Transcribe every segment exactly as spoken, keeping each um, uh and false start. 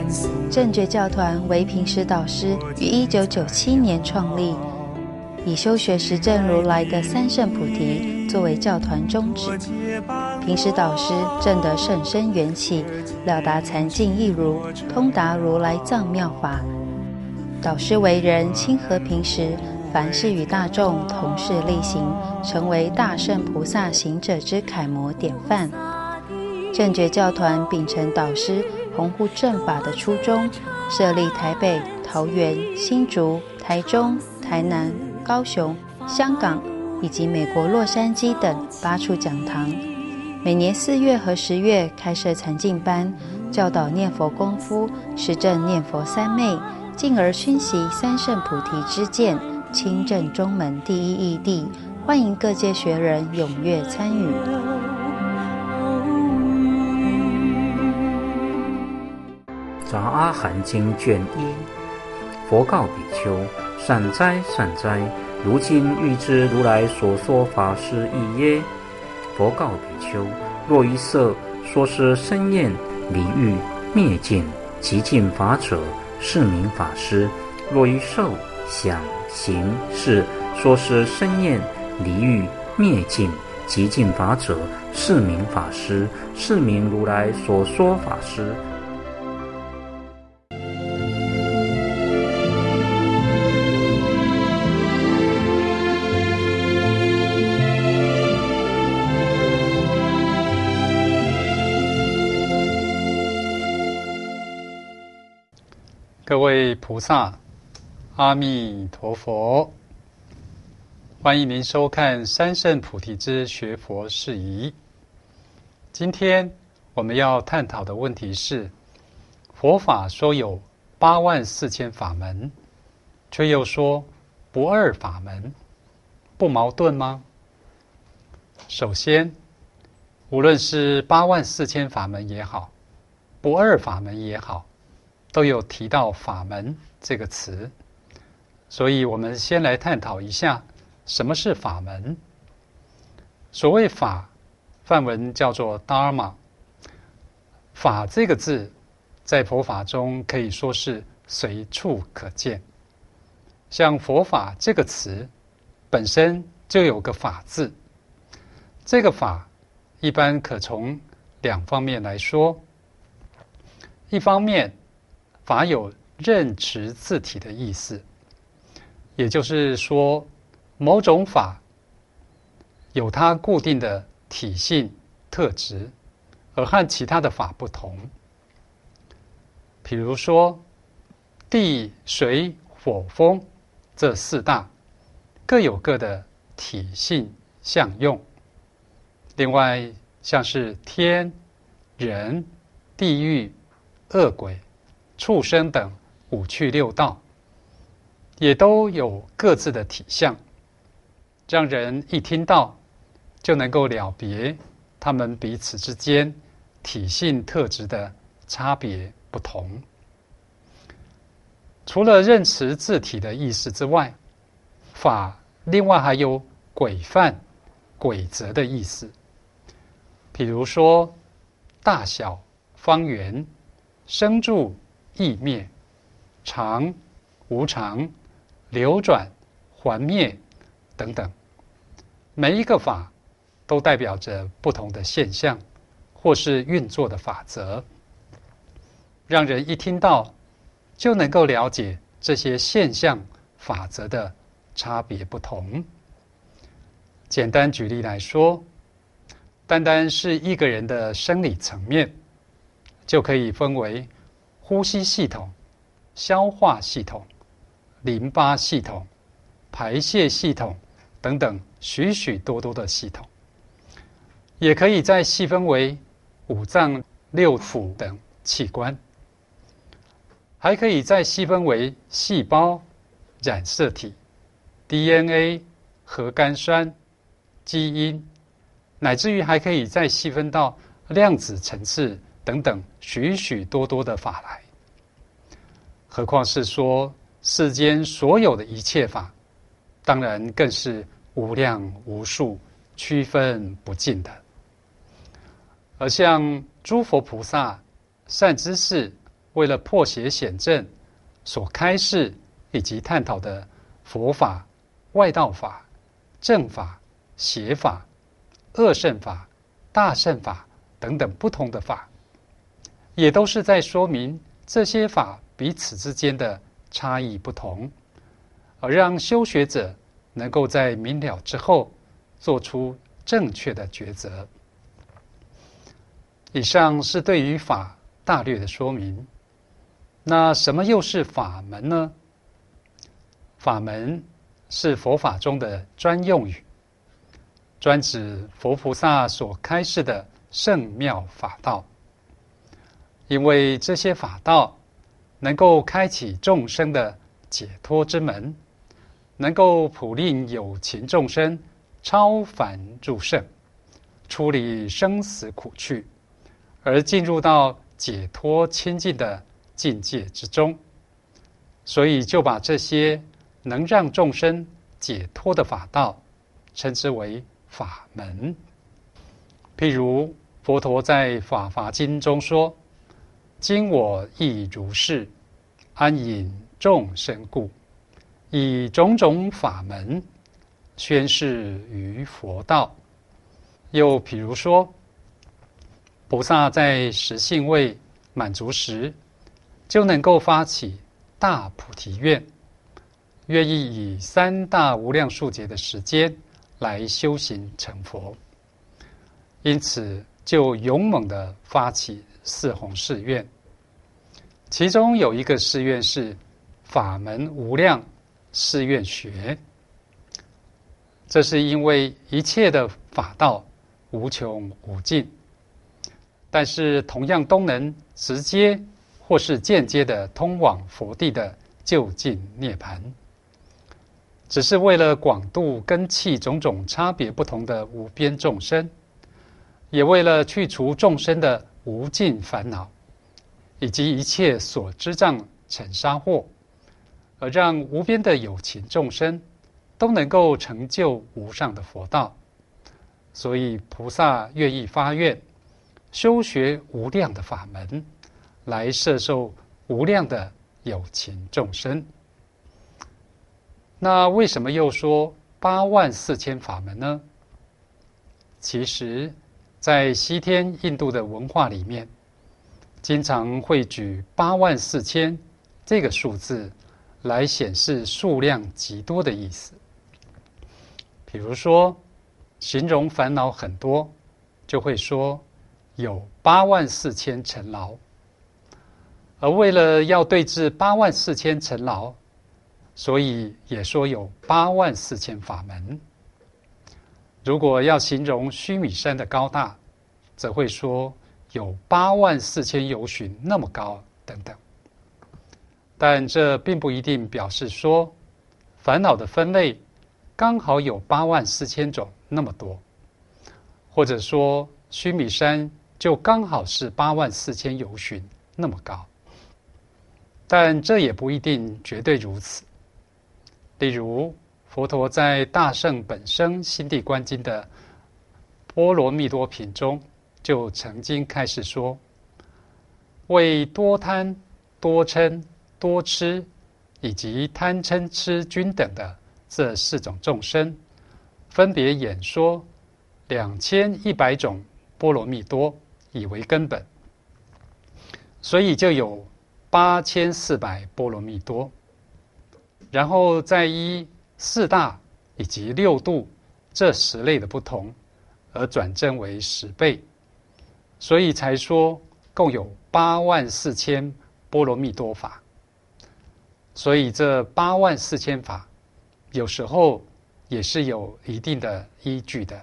正觉教团为平时导师于一九九七年创立，以修学实证如来的三圣菩提作为教团宗旨。平时导师证得甚深缘起，了达禅境义如，通达如来藏妙法。导师为人亲和平时，凡事与大众同事力行，成为大圣菩萨行者之楷模典范。正觉教团秉承导师弘护正法的初衷，设立台北、桃园、新竹、台中、台南、高雄、香港以及美国洛杉矶等八处讲堂，每年四月和十月开设禅净班，教导念佛功夫，实证念佛三昧，进而熏习三圣菩提之见，亲证中门第一义谛，欢迎各界学人踊跃参与。 杂阿含经卷一，佛告比丘：善哉善哉，如今欲知如来所说法是义耶？佛告比丘：若一色说是生厌离欲灭尽极尽法者，是名法师；若一受想行识说是生厌离欲灭尽极尽法者，是名法师，是名如来所说法师。 各位菩萨，阿弥陀佛！欢迎您收看三圣菩提之学佛事宜。今天我们要探讨的问题是：佛法说有八万四千法门，却又说不二法门，不矛盾吗？首先，无论是八万四千法门也好，不二法门也好，都有提到法门这个词，所以我们先来探讨一下什么是法门。所谓法，梵文叫做 Dharma。 法这个字在佛法中可以说是随处可见，像佛法这个词本身就有个法字，这个法一般可从两方面来说。一方面，法有任持自体的意思，也就是说，某种法有它固定的体性特质，而和其他的法不同。比如说，地、水、火、风这四大各有各的体性相用。另外，像是天、人、地狱、恶鬼、畜生等五趣六道，也都有各自的体相，让人一听到就能够了别他们彼此之间体性特质的差别不同。除了任持自体的意思之外，法另外还有规范、规则的意思。比如说，大小、方圆、生住、异灭、常、无常、流转、还灭等等，每一个法都代表着不同的现象或是运作的法则，让人一听到就能够了解这些现象法则的差别不同。简单举例来说，单单是一个人的生理层面，就可以分为呼吸系统、消化系统、淋巴系统、排泄系统等等许许多多的系统，也可以再细分为五脏六腑等器官，还可以再细分为细胞、染色体、D N A、核苷酸、基因，乃至于还可以再细分到量子层次等等许许多多的法来。何况是说世间所有的一切法，当然更是无量无数，区分不尽的。而像诸佛菩萨、善知识、 为了破邪显正所开示以及探讨的佛法、外道法、正法、邪法、恶圣法、大圣法等等不同的法，也都是在说明这些法彼此之间的差异不同，而让修学者能够在明了之后做出正确的抉择。以上是对于法大略的说明。那什么又是法门呢？法门是佛法中的专用语，专指佛菩萨所开示的圣妙法道。因为这些法道能够开启众生的解脱之门，能够普令有情众生超凡入圣，出离生死苦趣，而进入到解脱清净的境界之中。所以就把这些能让众生解脱的法道称之为法门。譬如佛陀在《法华经》中说：今我亦如是，安隐众生故，以种种法门宣示于佛道。又譬如说，菩萨在十性未满足时，就能够发起大菩提愿，愿意以三大无量数劫的时间来修行成佛，因此就勇猛地发起四弘誓愿。其中有一个誓愿是法门无量誓愿学，这是因为一切的法道无穷无尽，但是同样都能直接或是间接的通往佛地的究竟涅槃，只是为了广度根器种种差别不同的无边众生，也为了去除众生的无尽烦恼，以及一切所知障尘沙惑，而让无边的有情众生都能够成就无上的佛道。所以菩萨愿意发愿，修学无量的法门，来摄受无量的有情众生。那为什么又说八万四千法门呢？其实在西天印度的文化里面，经常会举八万四千这个数字来显示数量极多的意思。比如说形容烦恼很多，就会说有八万四千尘劳。而为了要对治八万四千尘劳，所以也说有八万四千法门。如果要形容须弥山的高大，则会说有八万四千由旬那么高等等。但这并不一定表示说烦恼的分类刚好有八万四千种那么多，或者说须弥山就刚好是八万四千由旬那么高。但这也不一定绝对如此。例如佛陀在《大圣本生心地观经》的波罗蜜多品中，就曾经开始说：为多贪、多嗔、多痴，以及贪嗔痴均等的这四种众生，分别演说两千一百种波罗蜜多，以为根本。所以就有八千四百波罗蜜多，然后再依四大以及六度这十类的不同，而转正为十倍，所以才说共有八万四千波罗蜜多法。所以这八万四千法，有时候也是有一定的依据的。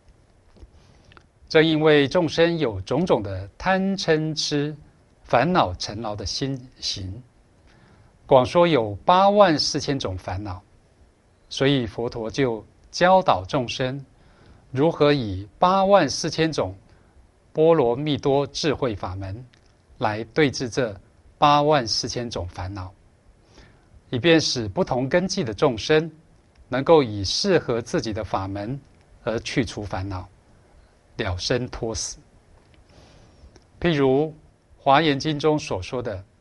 正因为众生有种种的贪嗔痴烦恼尘劳的心行，广说有八万四千种烦恼，所以佛陀就教导众生如何以八万四千种波罗蜜多智慧法门来对治这八万四千种烦恼，以便使不同根器的众生能够以适合自己的法门而去除烦恼，了生脱死。譬如华严经中所说的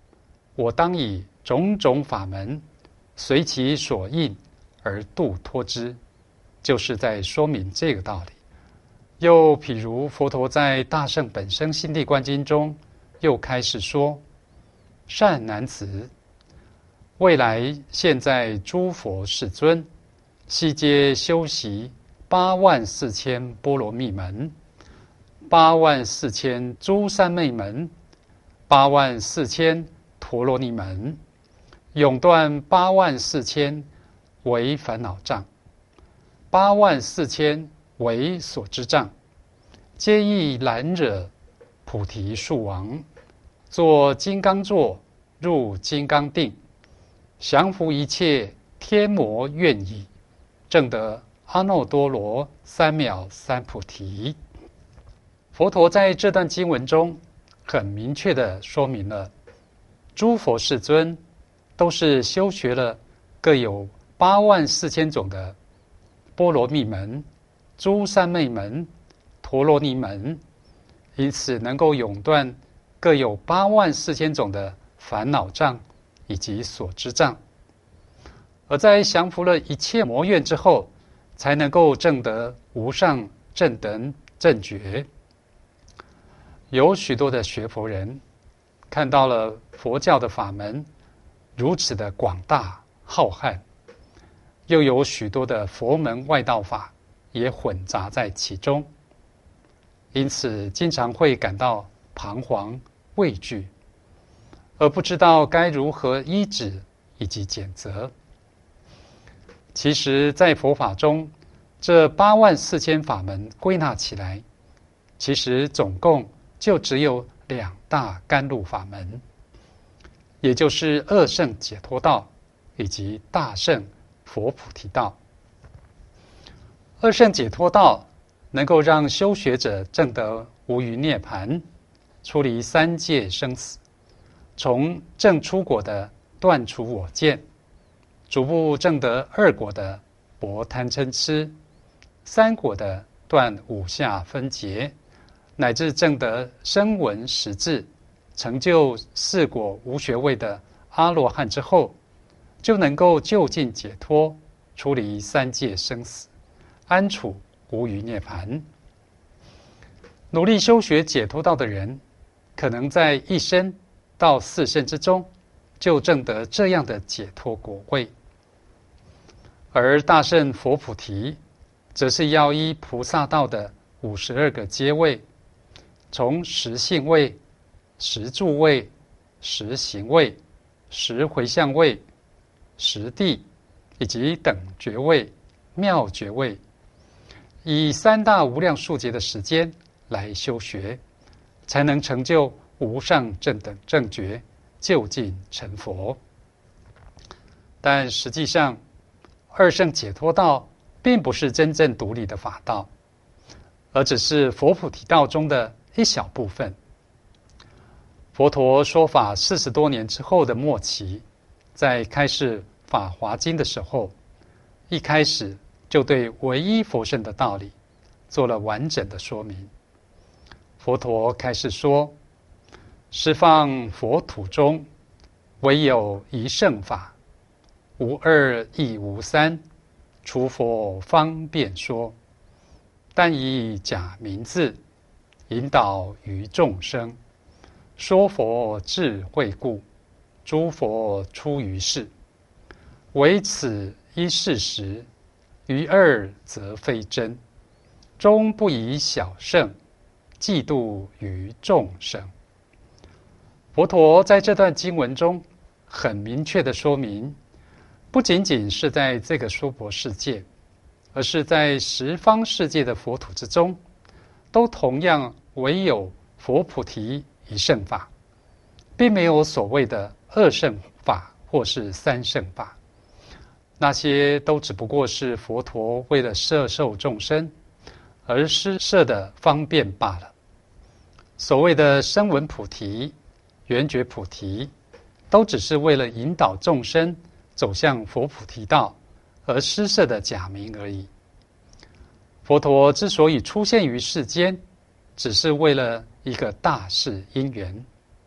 我当以种种法门，随其所应而度脱之，就是在说明这个道理。又譬如佛陀在《大圣本生心地观经》中，又开始说：善男子，未来现在诸佛世尊，悉皆修习八万四千波罗蜜门，八万四千诸三昧门，八万四千陀罗尼门，永断八万四千为烦恼障，八万四千为所知障，皆亦难惹菩提树王，作金刚座，入金刚定，降伏一切天魔怨矣，证得阿耨多罗三藐三菩提。佛陀在这段经文中很明确地说明了，诸佛世尊都是修学了各有八万四千种的波罗蜜门、诸三昧门、陀罗尼门，因此能够永断各有八万四千种的烦恼障以及所知障，而在降服了一切魔怨之后，才能够证得无上正等正觉。有许多的学佛人看到了佛教的法门如此的广大浩瀚，又有许多的佛门外道法也混杂在其中，因此经常会感到彷徨畏惧，而不知道该如何依止以及检责。其实在佛法中，这八万四千法门归纳起来，其实总共就只有两大甘露法门，也就是二圣解脱道以及大圣佛菩提道。二圣解脱道能够让修学者证得无余涅槃，出离三界生死，从正出果的断除我见，逐步证得二果的薄贪嗔痴，三果的断五下分别，乃至证得声闻识智，成就四果无学位的阿罗汉之后，就能够就近解脱，出离三界生死，安处无余涅槃。努力修学解脱道的人，可能在一生到四生之中，就证得这样的解脱果位。而大圣佛菩提，则是要依菩萨道的五十二个阶位，从实性位、实住位、实行位、实回向位、实地以及等觉位、妙觉位，以三大无量数劫的时间来修学，才能成就无上正等正觉，究竟成佛。但实际上，二圣解脱道并不是真正独立的法道，而只是佛菩提道中的一小部分。佛陀说法四十多年之后的末期，在开示《法华经》的时候，一开始就对唯一佛圣的道理做了完整的说明。佛陀开始说：十方佛土中，唯有一圣法，无二亦无三，除佛方便说，但以假名字，引导于众生，说佛智慧故，诸佛出于世，唯此一事实，于二则非真，终不以小圣嫉妒于众生。佛陀在这段经文中很明确地说明，不仅仅是在这个娑婆世界，而是在十方世界的佛土之中，都同样唯有佛菩提一圣法，并没有所谓的二圣法或是三圣法，那些都只不过是佛陀为了摄受众生而施设的方便罢了。所谓的声闻菩提、缘觉菩提，都只是为了引导众生走向佛菩提道而施设的假名而已。佛陀之所以出现于世间，只是为了一个大事因缘，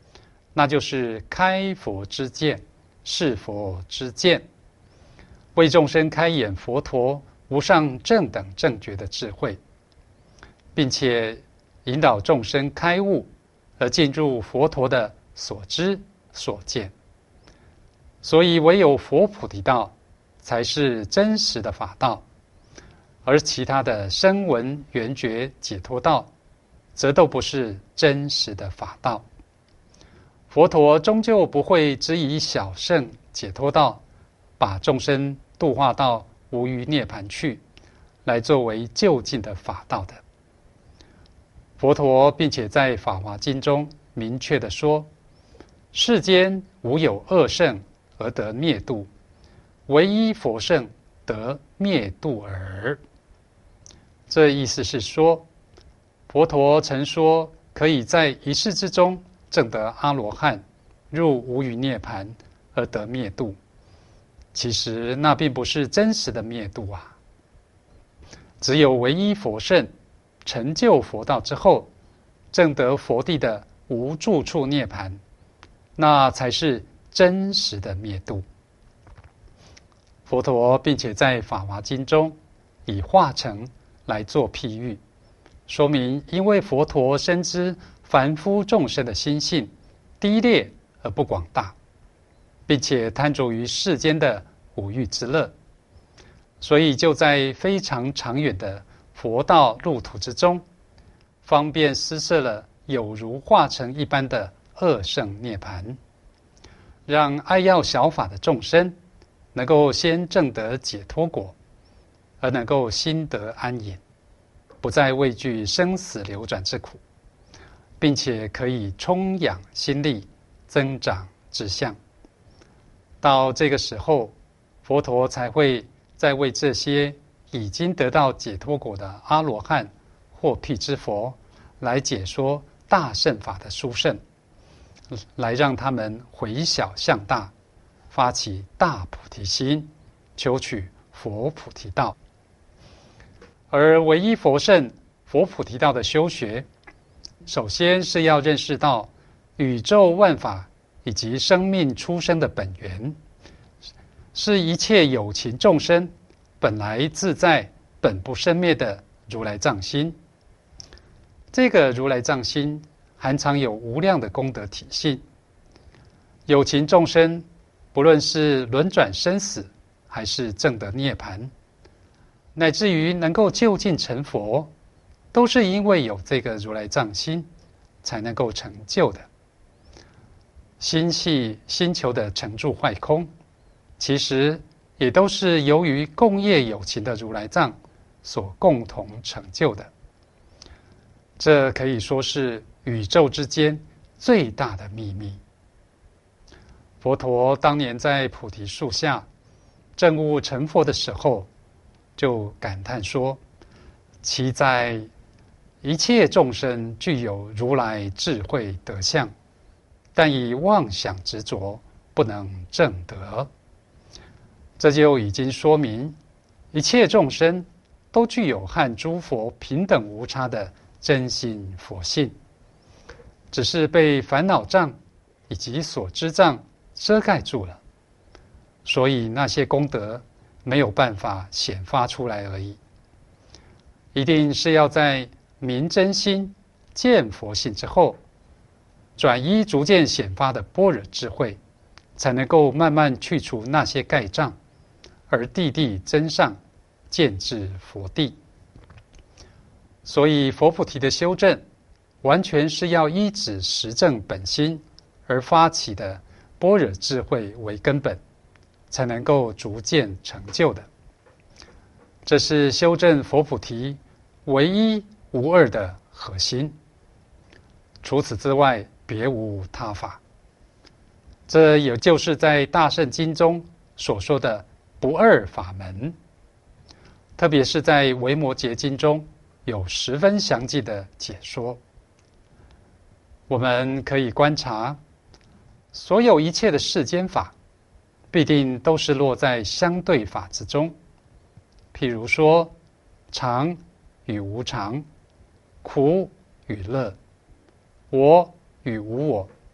那就是开佛之见，是佛之见，为众生开演佛陀无上正等正觉的智慧，并且引导众生开悟，而进入佛陀的所知所见。所以唯有佛菩提道才是真实的法道，而其他的声闻缘觉解脱道则都不是真实的法道。佛陀终究不会只以小乘解脱道把众生度化到无余涅槃去，来作为究竟的法道的。佛陀并且在《法华经》中明确地说，世间无有二乘而得灭度，唯一佛乘得灭度耳。这意思是说，佛陀曾说可以在一世之中证得阿罗汉，入无余涅槃而得灭度，其实那并不是真实的灭度啊。只有唯一佛乘成就佛道之后，证得佛地的无住处涅槃，那才是真实的灭度。佛陀并且在《法华经》中以化成来做譬喻，说明因为佛陀深知凡夫众生的心性低劣而不广大，并且贪着于世间的五欲之乐，所以就在非常长远的佛道路途之中，方便施设了有如化成一般的二乘涅槃，让爱要小法的众生能够先证得解脱果，而能够心得安隐，不再畏惧生死流转之苦，并且可以充养心力，增长志向。到这个时候，佛陀才会再为这些已经得到解脱果的阿罗汉或辟支佛来解说大乘法的殊胜，来让他们回小向大，发起大菩提心，求取佛菩提道。而唯一佛乘佛菩提道的修学，首先是要认识到宇宙万法以及生命出生的本源，是一切有情众生本来自在本不生灭的如来藏心。这个如来藏心含藏有无量的功德体性，有情众生不论是轮转生死，还是证得涅槃，乃至于能够就近成佛，都是因为有这个如来藏心才能够成就的。星系星球的成住坏空，其实也都是由于共业有情的如来藏所共同成就的。这可以说是宇宙之间最大的秘密。佛陀当年在菩提树下证悟成佛的时候，就感叹说，其在一切众生具有如来智慧德相，但以妄想执着，不能证得。这就已经说明一切众生都具有和诸佛平等无差的真心佛性，只是被烦恼障以及所知障遮盖住了，所以那些功德没有办法显发出来而已。一定是要在明真心见佛性之后，转依逐渐显发的般若智慧，才能够慢慢去除那些盖障，而地地增上，见至佛地。所以佛菩提的修正，完全是要依止实证本心而发起的般若智慧为根本，才能够逐渐成就的。这是修正佛菩提唯一无二的核心，除此之外别无他法。这也就是在大乘经中所说的不二法门，特别是在维摩诘经中有十分详细的解说。我们可以观察，所有一切的世间法必定都是落在相对法之中，譬如说常与无常，苦与乐，我与无我，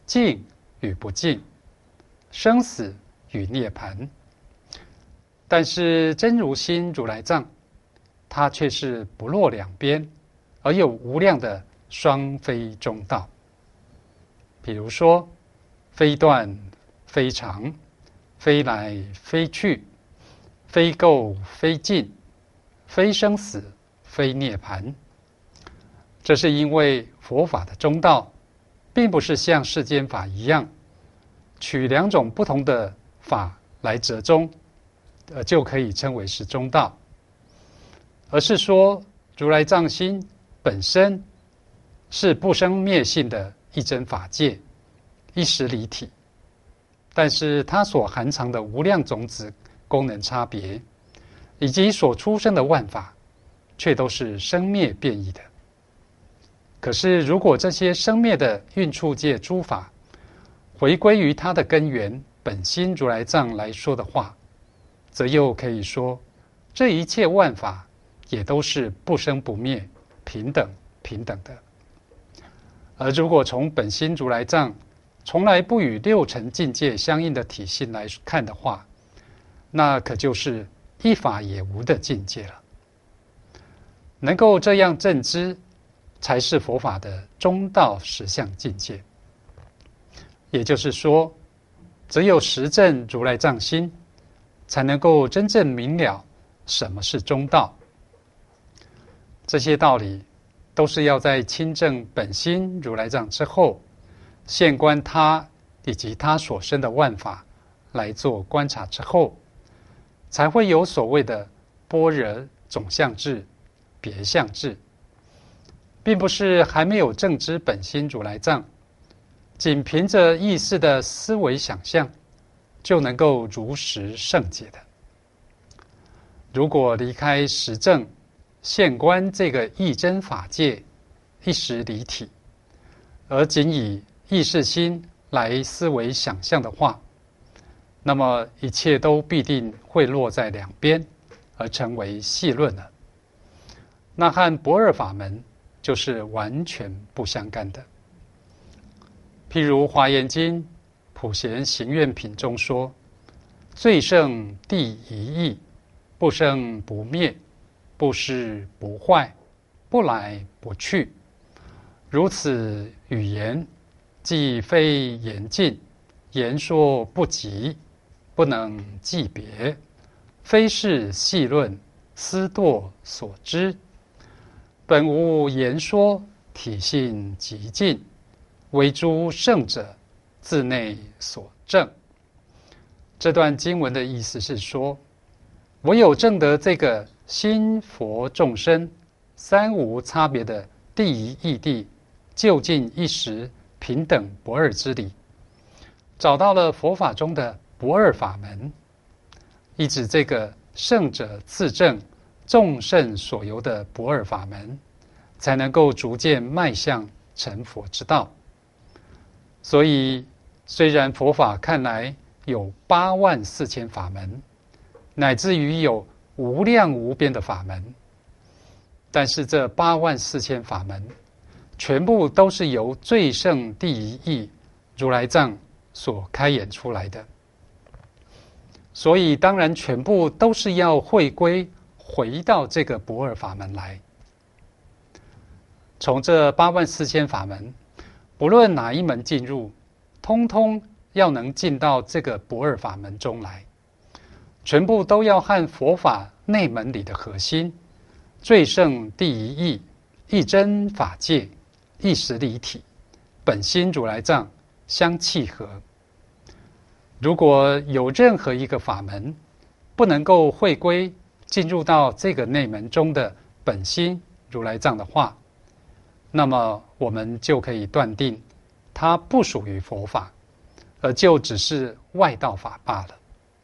净与不净，生死与涅槃。但是真如心如来藏，它却是不落两边，而有无量的双非中道。比如说，非断非常，非来非去，非垢非净，非生死非涅槃。这是因为佛法的中道并不是像世间法一样取两种不同的法来折中，呃，就可以称为是中道，而是说如来藏心本身是不生灭性的一真法界，一实离体，但是它所含藏的无量种子功能差别，以及所出生的万法，却都是生灭变异的。可是如果这些生灭的运处界诸法回归于它的根源本心如来藏来说的话，则又可以说这一切万法也都是不生不灭，平等平等的。而如果从本心如来藏从来不与六尘境界相应的体性来看的话，那可就是一法也无的境界了。能够这样证知，才是佛法的中道实相境界。也就是说，只有实证如来藏心，才能够真正明了什么是中道。这些道理都是要在亲证本心如来藏之后，现观他以及他所生的万法来做观察之后，才会有所谓的般若总相智、别相智，并不是还没有证知本心如来藏，仅凭着意识的思维想象就能够如实胜解的。如果离开实证现观这个一真法界一实离体，而仅以意识心来思维想象的话，那么一切都必定会落在两边，而成为戏论了。那和不二法门就是完全不相干的。譬如《华严经》普贤行愿品中说：最胜第一义，不生不灭，不失不坏，不来不去。如此语言，既非言尽，言说不及，不能记别，非是细论，思堕所知。本无言说，体性极尽，唯诸圣者自内所证。这段经文的意思是说，唯有证得这个心佛众生三无差别的第一义谛，究竟一时平等不二之理，找到了佛法中的不二法门，意指这个圣者自证众圣所由的不二法门，才能够逐渐迈向成佛之道。所以虽然佛法看来有八万四千法门，乃至于有无量无边的法门，但是这八万四千法门全部都是由最胜第一义如来藏所开演出来的，所以当然全部都是要回归回到这个不二法门来。从这八万四千法门，不论哪一门进入，通通要能进到这个不二法门中来，全部都要和佛法内门里的核心最胜第一义一真法界一实离体本心如来藏相契合。如果有任何一个法门不能够回归进入到这个内门中的本心如来藏的话，那么我们就可以断定它不属于佛法，而就只是外道法罢了。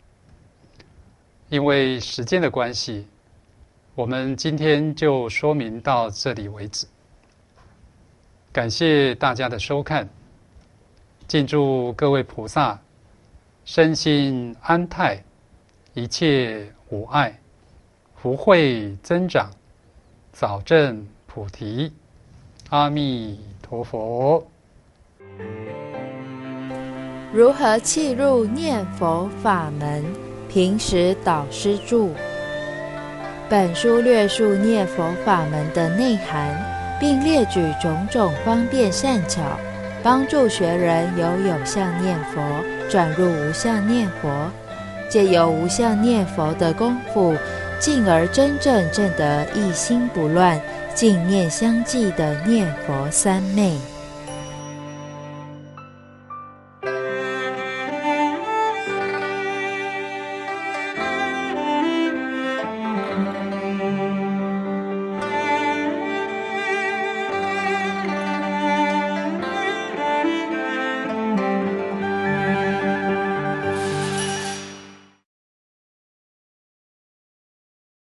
因为时间的关系，我们今天就说明到这里为止。感谢大家的收看，敬祝各位菩萨身心安泰，一切无碍，福慧增长，早证菩提。阿弥陀佛。 如何契入念佛法门？平时导师注。本书略述念佛法门的内涵，并列举种种方便善巧，帮助学人由有相念佛转入无相念佛，借由无相念佛的功夫，进而真正证得一心不乱、净念相继的念佛三昧。